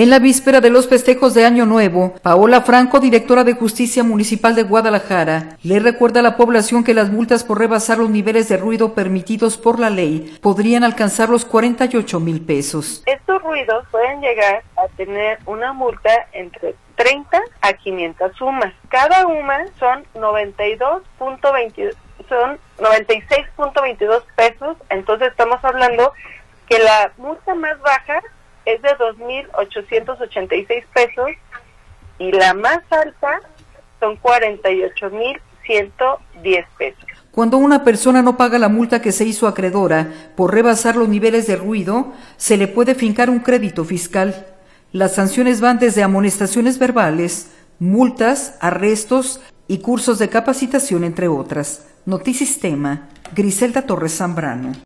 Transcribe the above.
En la víspera de los festejos de Año Nuevo, Paola Franco, directora de Justicia Municipal de Guadalajara, le recuerda a la población que las multas por rebasar los niveles de ruido permitidos por la ley podrían alcanzar los 48,000 pesos. Estos ruidos pueden llegar a tener una multa entre 30 a 500 UMAS. Cada UMA son 96.22 pesos, entonces estamos hablando que la multa más baja es de 2,886 pesos y la más alta son 48,110 pesos. Cuando una persona no paga la multa que se hizo acreedora por rebasar los niveles de ruido, se le puede fincar un crédito fiscal. Las sanciones van desde amonestaciones verbales, multas, arrestos y cursos de capacitación, entre otras. Notisistema, Griselda Torres Zambrano.